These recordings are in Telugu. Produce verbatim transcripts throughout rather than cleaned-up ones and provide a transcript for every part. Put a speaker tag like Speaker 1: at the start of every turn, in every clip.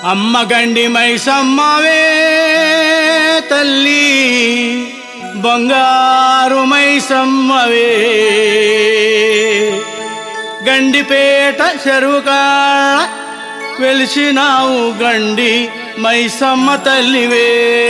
Speaker 1: అమ్మ గండి మైసమ్మవే తల్లి బంగారు మైసమ్మవే గండిపేట చెరువుకాడ వెలిసినావు గండి మైసమ్మ తల్లివే.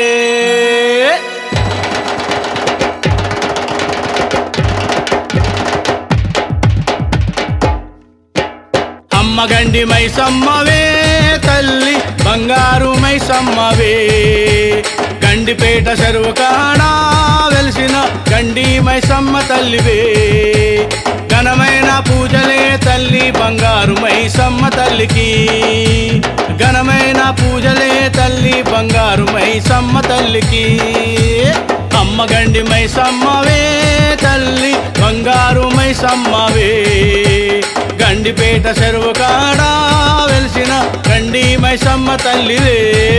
Speaker 1: అమ్మ గండి మైసమ్మవే తల్లి బంగారు మైసమ్మవే గండిపేట చెరువు కాడ వెలిసిన గండి మైసమ్మ తల్లివే. ఘనమైన పూజలే తల్లి బంగారు మైసమ్మ తల్లికి, ఘనమైన పూజలే తల్లి బంగారు మైసమ్మ తల్లికి. అమ్మ గండి మైసమ్మవే తల్లి బంగారు మైసమ్మవే గండిపేట చెరువు కాడ వెలిసిన గండి మైసమ్మ తల్లివే.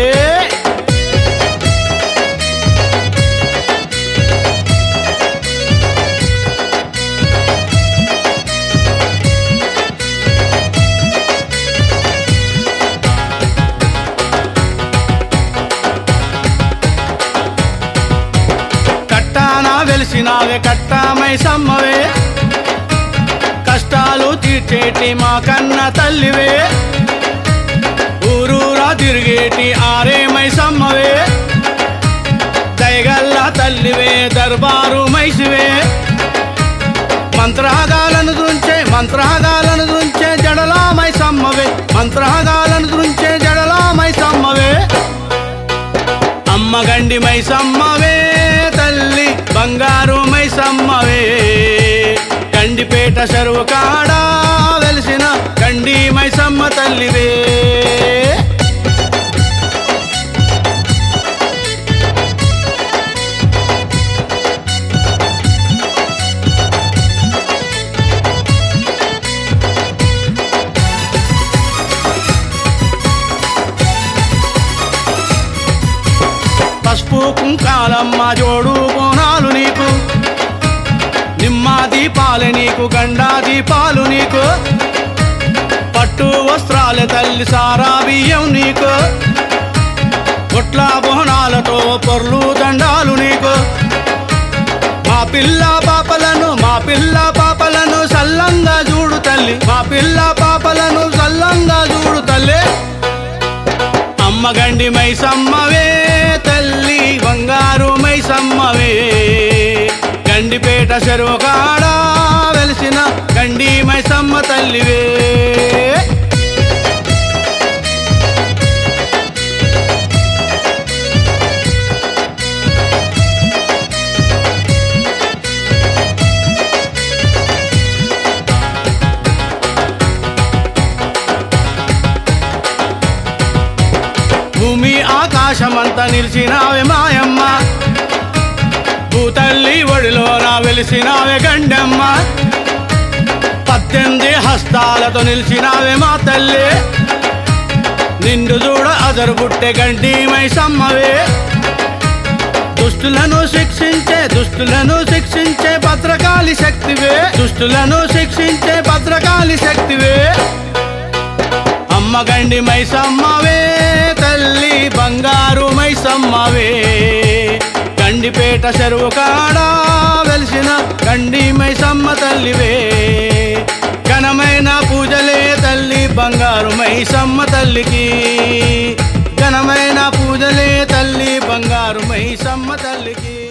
Speaker 1: కట్టాన వెలిసినావే కట్టా మైసమ్మవే, కష్టాలు తీర్చేటి మా కన్న తల్లివే. ఊరూరా తిరిగేటి ఆరే మైసమ్మవే, దయగల్ల తల్లివే దర్బారు మైసివే. మంత్రాగాలను దుంచే మంత్రాగాలను దుంచే జడలా మైసమ్మవే, మంత్రాగాలను దుంచే జడలా మైసమ్మవే. అమ్మ గండి మైసమ్మవే తల్లి బంగారు మైసమ్మవే గండిపేట చెరువు కాడ వెలిసిన గండి మైసమ్మ తల్లివే. పసుపు కుంకాలమ్మ జోడు బోనాలు నీకు, నిమ్మ దీపాలు నీకు గండా దీపాలు నీకు. పట్టు వస్త్రాల తల్లి సారా బియ్యం నీకు, కొట్ల బోనాలతో పొర్లు దండాలు నీకు. మా పిల్ల పాపలను మా పిల్ల పాపలను సల్లంగా చూడు తల్లి, మా పిల్ల పాపలను సల్లంగా చూడు తల్లి. అమ్మ గండి మైసమ్మవే తల్లి బంగారు మైసమ్మవే గండిపేట చెరువు కాడ వెలిసిన గండి మైసమ్మ తల్లివే. భూమి ఆకాశమంతా నిలిచినావే మాయమ్మ, భూతల్లి ఒడిలోన వెలిసినావే గండమ్మ. పద్దెనిమిది హస్తాలతో నిలిచినావే మా తల్లి, నిండు చూడ అదరు పుట్టే గండి మైసమ్మవే. దుష్టులను శిక్షించే దుష్టులను శిక్షించే భద్రకాళి శక్తివే, దుష్టులను శిక్షించే భద్రకాళి శక్తివే. అమ్మ గండి మైసమ్మవే తల్లి బంగారు మైసమ్మవే గండిపేట చెరువు కాడ వెలిసిన గండి మైసమ్మ తల్లివే. ఘనమైన పూజలే తల్లి బంగారు మైసమ్మ తల్లికి, ఘనమైన పూజలే తల్లి బంగారు మైసమ్మ తల్లికి.